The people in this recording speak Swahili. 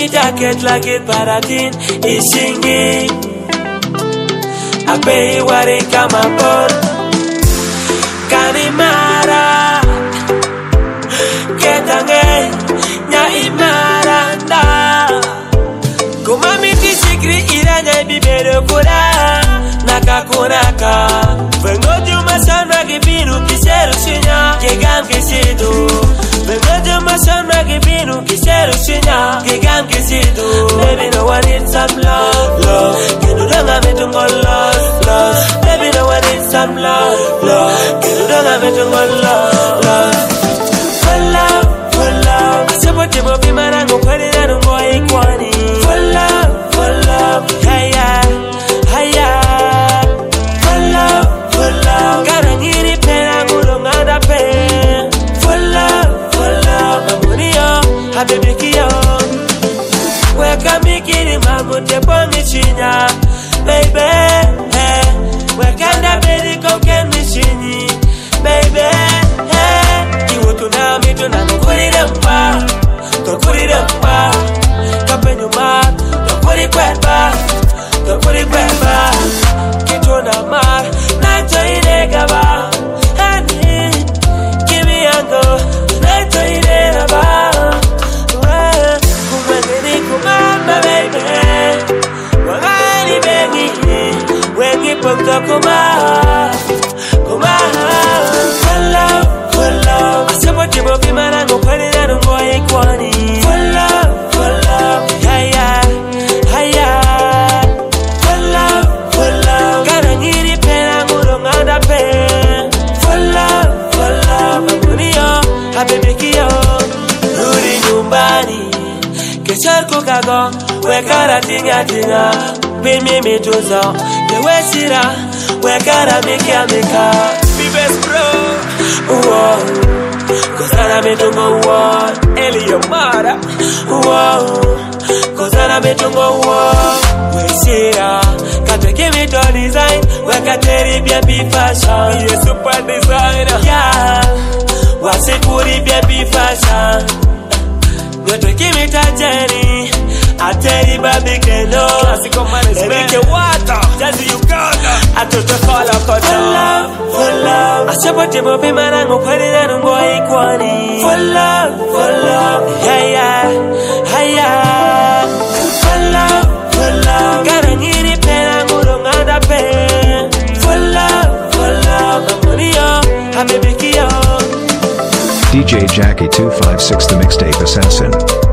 mi jacket like it paratin ishingi Ape wari kama por Kanimara Ketange Nya imaranda Kumami kisikri iranya bibero kura Nakakunaka Vengoju masana kibinu kiseru shinya Kegam kisidu Vengoju masana kibinu kiseru shinya Kegam kisidu Baby no one needs some love, love Kenu donga metungo love, love Baby no one needs some love, love Kenu donga metungo love, love For love, for love Asepo tebo bimarango kwani nanungo ikwani For love, haya, haya For love Kana ngiri pena ngulongada pe For love Mamuniyo, habibikiyo Weka mikiri mamute pongi chinya Baby, hey Weka ndabedi koke mishinyi Baby, hey Iwo tunami tunanukuri mpa Tokuri mpa Kapenyuma Tokuri kweba Tokuri kweba Kitona mar Naito inegaba Honey Kimi yango Naito inegaba Kumwengeni kumamba baby Wangani bengi Wengi pokto kuma For love Asepo tibo bimarango kwani nanungo ikwani For love Haya, haya For love Kana ngiri pena ngulongada pe For love Mamuniyo, habibikiyo Rudi nyumbani Keshar kukago Wekara tinga Bimi mituzo Kewesira Wekara mika Bibes bro Uwo Kozana mitungo uwo Eli yomara Uwo Kozana mitungo uwo Wesira Katweke mito design Wekateri BB fashion Iye super designer Yeah Wasikuri BB fashion Katweke mito jeni Ateri babi keno Classical management Erike wata Jazi Uganda Atoto kola koto For love Asepo tebo bimarango kwani nanungo ikwani For love Haya, haya For love Kana ngiri pena ngulongada pe For love Mamuniyo, habibikiyo DJ Jackie 256 the Mixtape Assassin.